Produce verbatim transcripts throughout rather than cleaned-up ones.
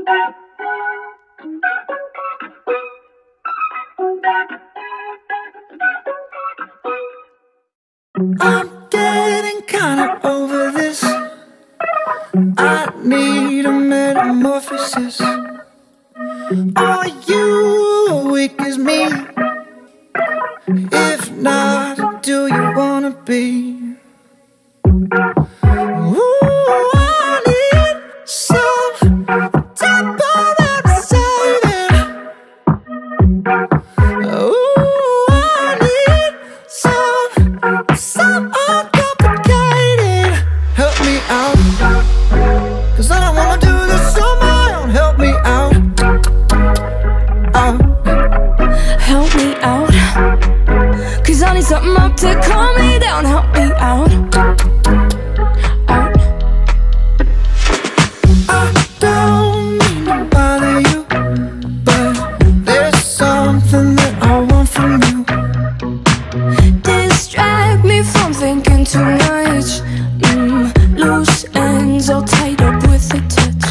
I'm getting kinda over this. I need a metamorphosis. Are you awake as me? If not, do you wanna be? Ooh, I need some temporary saving. Ooh, I need some, some uncomplicated. Help me out, 'cause I don't wanna do this on my own. Help me out, out. Help me out, 'cause I need something up to calm me down. Help me out, out. I don't mean to bother you, but there's something that I want from you. Distract me from thinking too much. mm, Loose ends all tied up with a touch.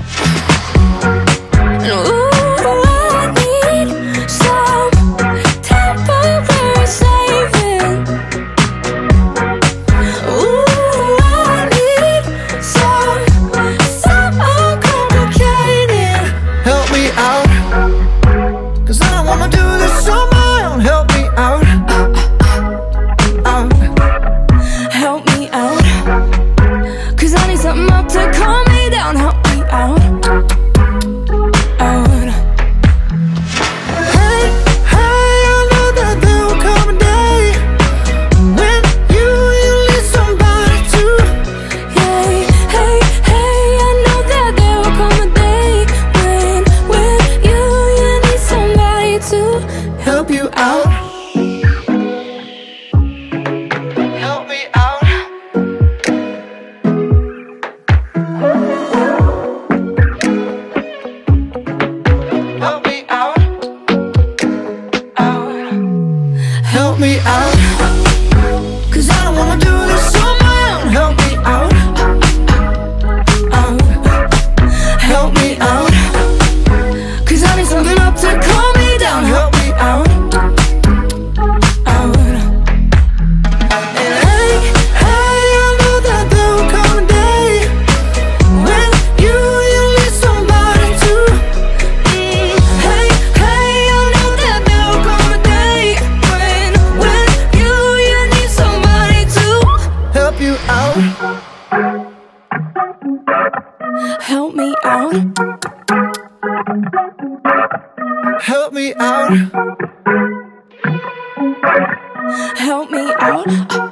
And ooh, I need some temporary saving. Ooh, I need some, some uncomplicated. Help me out, 'cause I don't wanna do this on my own. Help me out, out. Help me out, 'cause I need something up to calm me down. Help me out, out. Hey, hey, I know that there will come a day when you, you need somebody to. Hey, hey, hey, I know that there will come a day when, when you, you need somebody to Help you out, help me out. Help me out, out. Help me out, 'cause I don't wanna do this on my own. Help me out, out. Help me out, 'cause I need something up to calm me down. help me out, out. and hey, hey, I know that there will come a day when you, you need somebody to. Mm, hey, hey, I know that there will come a day when, when you, you need somebody to Help you out, help me out, help me out. help me out.